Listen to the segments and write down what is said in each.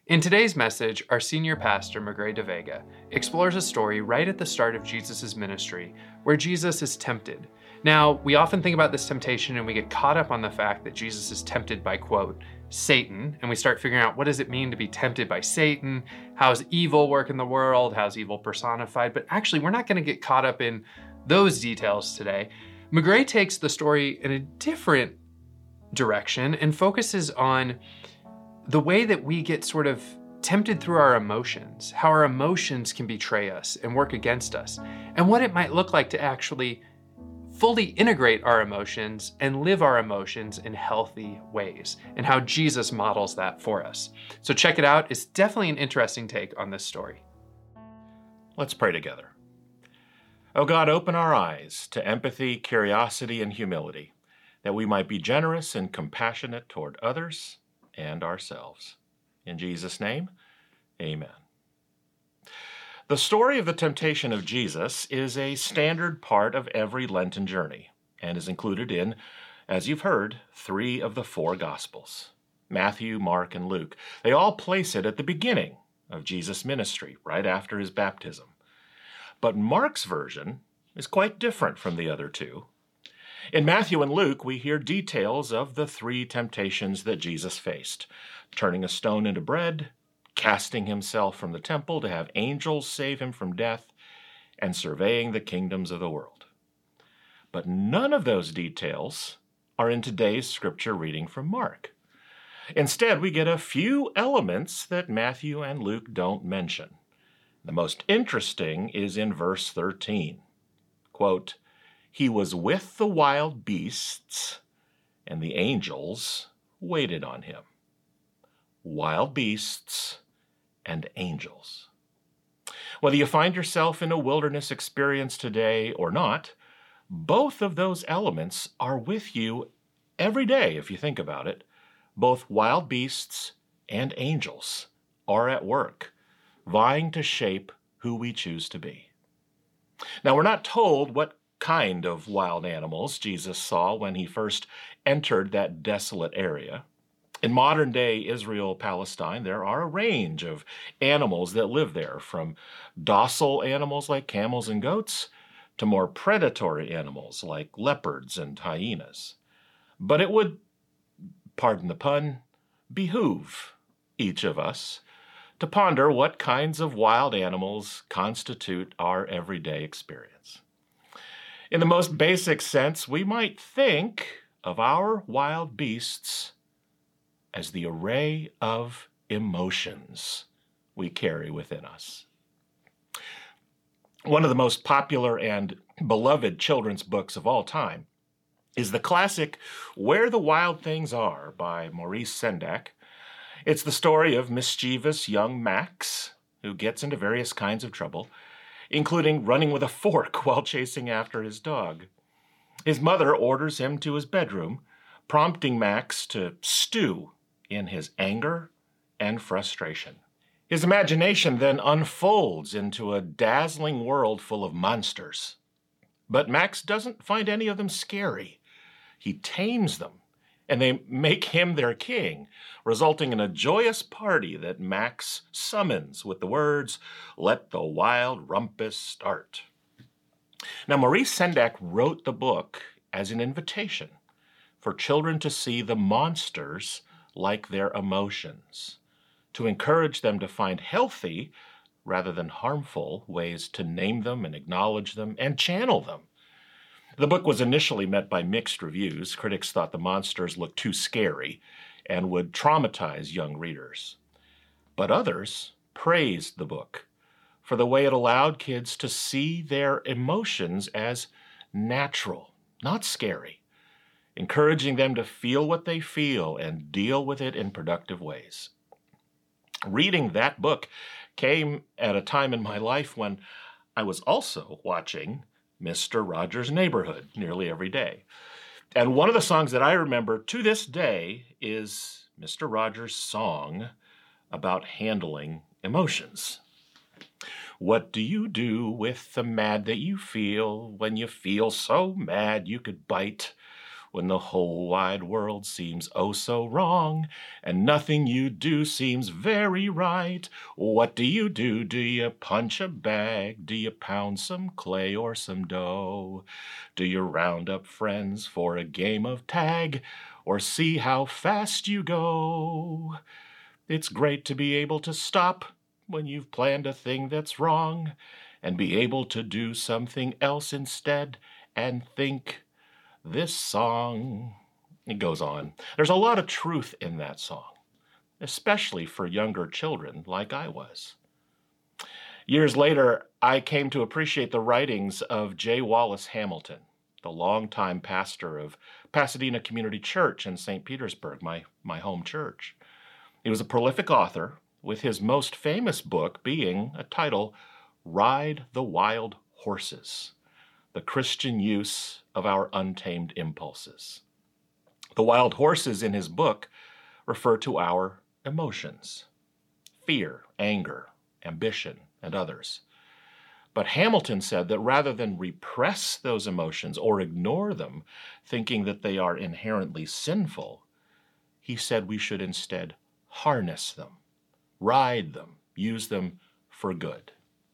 In today's message, our senior pastor, Magre de Vega, explores a story right at the start of Jesus' ministry where Jesus is tempted. Now, we often think about this temptation and we get caught up on the fact that Jesus is tempted by, quote, Satan, and we start figuring out what does it mean to be tempted by Satan? How's evil work in the world? How's evil personified? But actually, we're not going to get caught up in those details today. Magre takes the story in a different direction and focuses on the way that we get sort of tempted through our emotions, how our emotions can betray us and work against us, and what it might look like to actually fully integrate our emotions and live our emotions in healthy ways, and how Jesus models that for us. So check it out. It's definitely an interesting take on this story. Let's pray together. Oh God, open our eyes to empathy, curiosity, and humility, that we might be generous and compassionate toward others and ourselves. In Jesus' name, amen. The story of the temptation of Jesus is a standard part of every Lenten journey and is included in, as you've heard, 3 of the 4 Gospels, Matthew, Mark, and Luke. They all place it at the beginning of Jesus' ministry, right after his baptism. But Mark's version is quite different from the other 2. In Matthew and Luke, we hear details of the 3 temptations that Jesus faced: turning a stone into bread, casting himself from the temple to have angels save him from death, and surveying the kingdoms of the world. But none of those details are in today's scripture reading from Mark. Instead, we get a few elements that Matthew and Luke don't mention. The most interesting is in verse 13. Quote, "He was with the wild beasts, and the angels waited on him." Wild beasts and angels. Whether you find yourself in a wilderness experience today or not, both of those elements are with you every day if you think about it. Both wild beasts and angels are at work, vying to shape who we choose to be. Now, we're not told what kind of wild animals Jesus saw when he first entered that desolate area. In modern-day Israel-Palestine, there are a range of animals that live there, from docile animals like camels and goats to more predatory animals like leopards and hyenas. But it would, pardon the pun, behoove each of us to ponder what kinds of wild animals constitute our everyday experience. In the most basic sense, we might think of our wild beasts as the array of emotions we carry within us. One of the most popular and beloved children's books of all time is the classic Where the Wild Things Are by Maurice Sendak. It's the story of mischievous young Max, who gets into various kinds of trouble, including running with a fork while chasing after his dog. His mother orders him to his bedroom, prompting Max to stew in his anger and frustration. His imagination then unfolds into a dazzling world full of monsters. But Max doesn't find any of them scary. He tames them, and they make him their king, resulting in a joyous party that Max summons with the words, "Let the wild rumpus start." Now, Maurice Sendak wrote the book as an invitation for children to see the monsters like their emotions, to encourage them to find healthy rather than harmful ways to name them and acknowledge them and channel them. The book was initially met by mixed reviews. Critics thought the monsters looked too scary and would traumatize young readers. But others praised the book for the way it allowed kids to see their emotions as natural, not scary, encouraging them to feel what they feel and deal with it in productive ways. Reading that book came at a time in my life when I was also watching Mr. Rogers' Neighborhood nearly every day. And one of the songs that I remember to this day is Mr. Rogers' song about handling emotions. What do you do with the mad that you feel when you feel so mad you could bite? when the whole wide world seems oh so wrong, and nothing you do seems very right. What do? Do you punch a bag? Do you pound some clay or some dough? Do you round up friends for a game of tag, or see how fast you go? It's great to be able to stop when you've planned a thing that's wrong, and be able to do something else instead and think, this song. It goes on. There's a lot of truth in that song, especially for younger children like I was. Years later, I came to appreciate the writings of J. Wallace Hamilton, the longtime pastor of Pasadena Community Church in St. Petersburg, my home church. He was a prolific author, with his most famous book being a title, Ride the Wild Horses, the Christian Use of Our Untamed Impulses. The wild horses in his book refer to our emotions, fear, anger, ambition, and others. But Hamilton said that rather than repress those emotions or ignore them, thinking that they are inherently sinful, he said we should instead harness them, ride them, use them for good.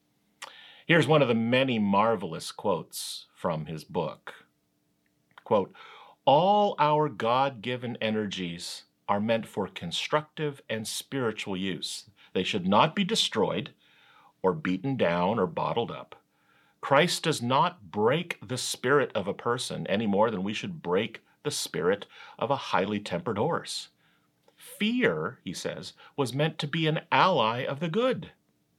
Here's one of the many marvelous quotes from his book. Quote, all our God-given energies are meant for constructive and spiritual use. They should not be destroyed or beaten down or bottled up. Christ does not break the spirit of a person any more than we should break the spirit of a highly tempered horse. Fear, he says, was meant to be an ally of the good.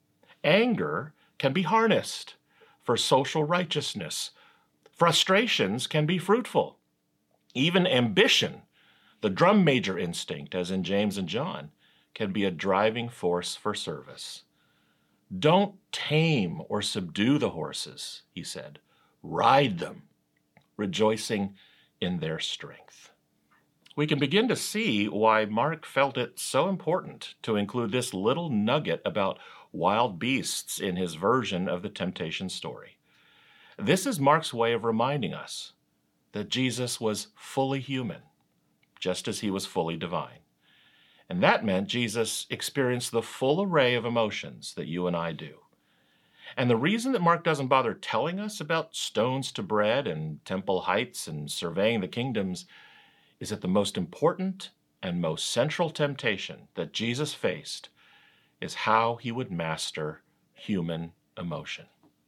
Anger can be harnessed for social righteousness. Frustrations can be fruitful. Even ambition, the drum major instinct, as in James and John, can be a driving force for service. Don't tame or subdue the horses, he said. Ride them, rejoicing in their strength. We can begin to see why Mark felt it so important to include this little nugget about wild beasts in his version of the temptation story. This is Mark's way of reminding us that Jesus was fully human, just as he was fully divine. And that meant Jesus experienced the full array of emotions that you and I do. And the reason that Mark doesn't bother telling us about stones to bread and temple heights and surveying the kingdoms is that the most important and most central temptation that Jesus faced is how he would master human emotion.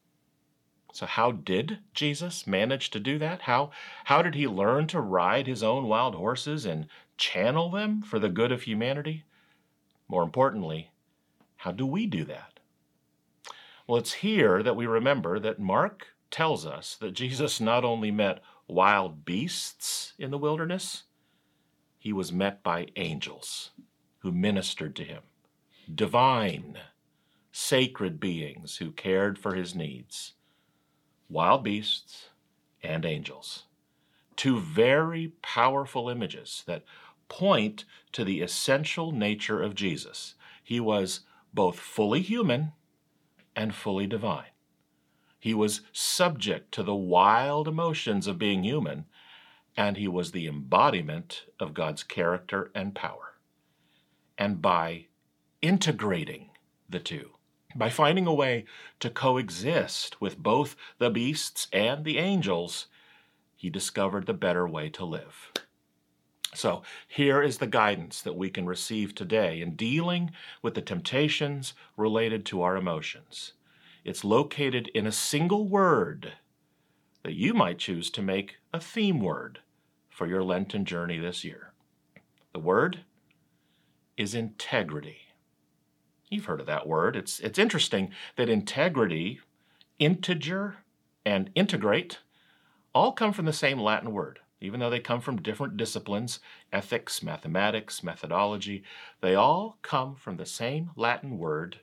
So how did Jesus manage to do that? How did he learn to ride his own wild horses and channel them for the good of humanity? More importantly, how do we do that? Well, it's here that we remember that Mark tells us that Jesus not only met wild beasts in the wilderness, he was met by angels who ministered to him, divine, sacred beings who cared for his needs. Wild beasts and angels, two very powerful images that point to the essential nature of Jesus. He was both fully human and fully divine. He was subject to the wild emotions of being human, and he was the embodiment of God's character and power. And by integrating the two, by finding a way to coexist with both the beasts and the angels, he discovered the better way to live. So here is the guidance that we can receive today in dealing with the temptations related to our emotions. It's located in a single word that you might choose to make a theme word for your Lenten journey this year. The word is integrity. You've heard of that word. It's interesting that integrity, integer, and integrate all come from the same Latin word. Even though they come from different disciplines, ethics, mathematics, methodology, they all come from the same Latin word,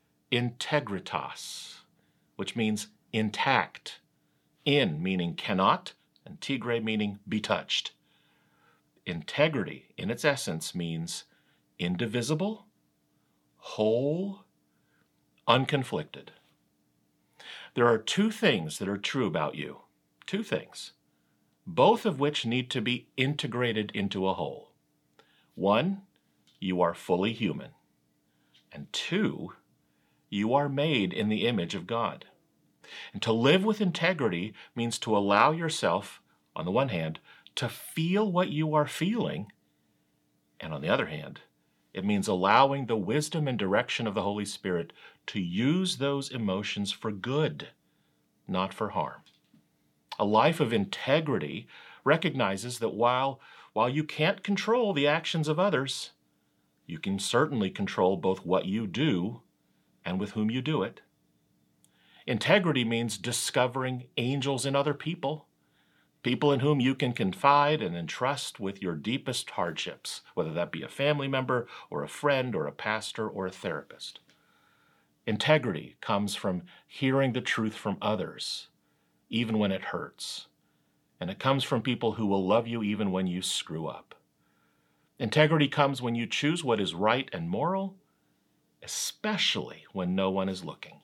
integritas, which means intact. In meaning cannot, and tigre meaning be touched. Integrity, in its essence, means indivisible, whole, unconflicted. There are two things that are true about you. Two things. both of which need to be integrated into a whole. One, you are fully human. And two, you are made in the image of God. And to live with integrity means to allow yourself, on the one hand, to feel what you are feeling, and on the other hand, it means allowing the wisdom and direction of the Holy Spirit to use those emotions for good, not for harm. A life of integrity recognizes that while you can't control the actions of others, you can certainly control both what you do and with whom you do it. Integrity means discovering angels in other people, people in whom you can confide and entrust with your deepest hardships, whether that be a family member or a friend or a pastor or a therapist. Integrity comes from hearing the truth from others, even when it hurts. And it comes from people who will love you even when you screw up. Integrity comes when you choose what is right and moral, especially when no one is looking.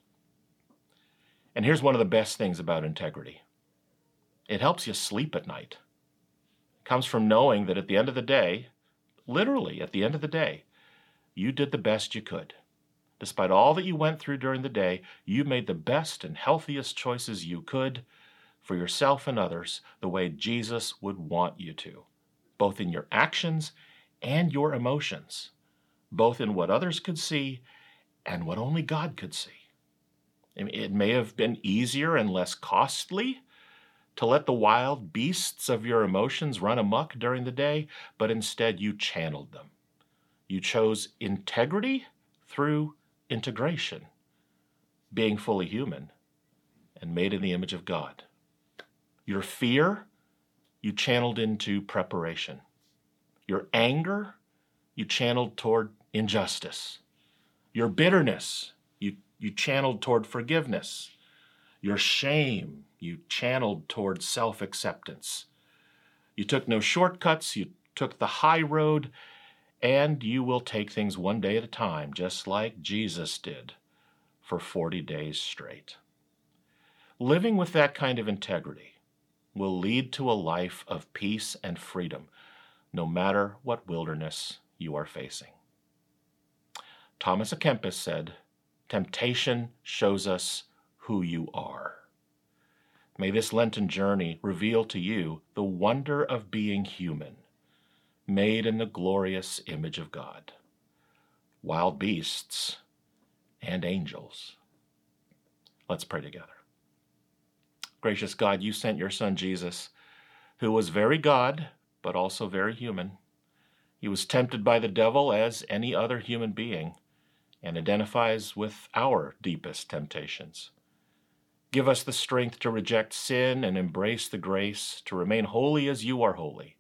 And here's one of the best things about integrity. It helps you sleep at night. It comes from knowing that at the end of the day, literally at the end of the day, you did the best you could. Despite all that you went through during the day, you made the best and healthiest choices you could for yourself and others the way Jesus would want you to, both in your actions and your emotions, both in what others could see and what only God could see. It may have been easier and less costly to let the wild beasts of your emotions run amok during the day, but instead you channeled them. You chose integrity through integration, being fully human and made in the image of God. Your fear, you channeled into preparation. Your anger, you channeled toward injustice. Your bitterness, you channeled toward forgiveness. Your shame, you channeled toward self-acceptance. You took no shortcuts, you took the high road, and you will take things one day at a time, just like Jesus did for 40 days straight. Living with that kind of integrity will lead to a life of peace and freedom, no matter what wilderness you are facing. Thomas à Kempis said, "Temptation shows us who you are." May this Lenten journey reveal to you the wonder of being human, made in the glorious image of God, wild beasts and angels. Let's pray together. Gracious God, you sent your Son Jesus, who was very God, but also very human. He was tempted by the devil as any other human being, and identifies with our deepest temptations. Give us the strength to reject sin and embrace the grace to remain holy as you are holy.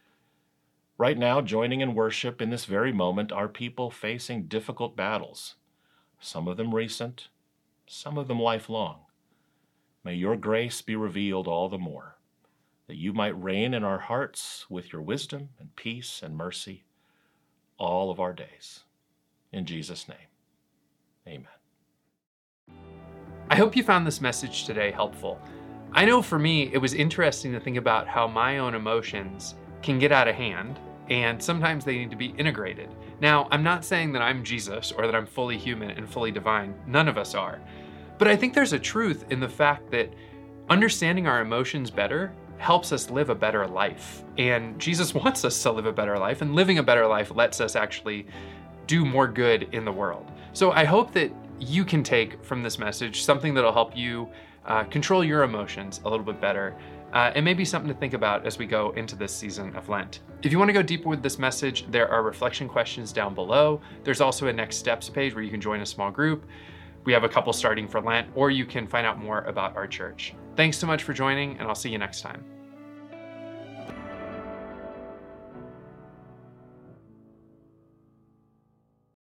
Right now, joining in worship in this very moment are people facing difficult battles, some of them recent, some of them lifelong. May your grace be revealed all the more, that you might reign in our hearts with your wisdom and peace and mercy all of our days. In Jesus' name. Amen. I hope you found this message today helpful. I know for me, it was interesting to think about how my own emotions can get out of hand, and sometimes they need to be integrated. Now, I'm not saying that I'm Jesus or that I'm fully human and fully divine. None of us are. But I think there's a truth in the fact that understanding our emotions better helps us live a better life. And Jesus wants us to live a better life, and living a better life lets us actually do more good in the world. So I hope that you can take from this message something that'll help you control your emotions a little bit better, and maybe something to think about as we go into this season of Lent. If you want to go deeper with this message, there are reflection questions down below. There's also a next steps page where you can join a small group. We have a couple starting for Lent, or you can find out more about our church. Thanks so much for joining, and I'll see you next time.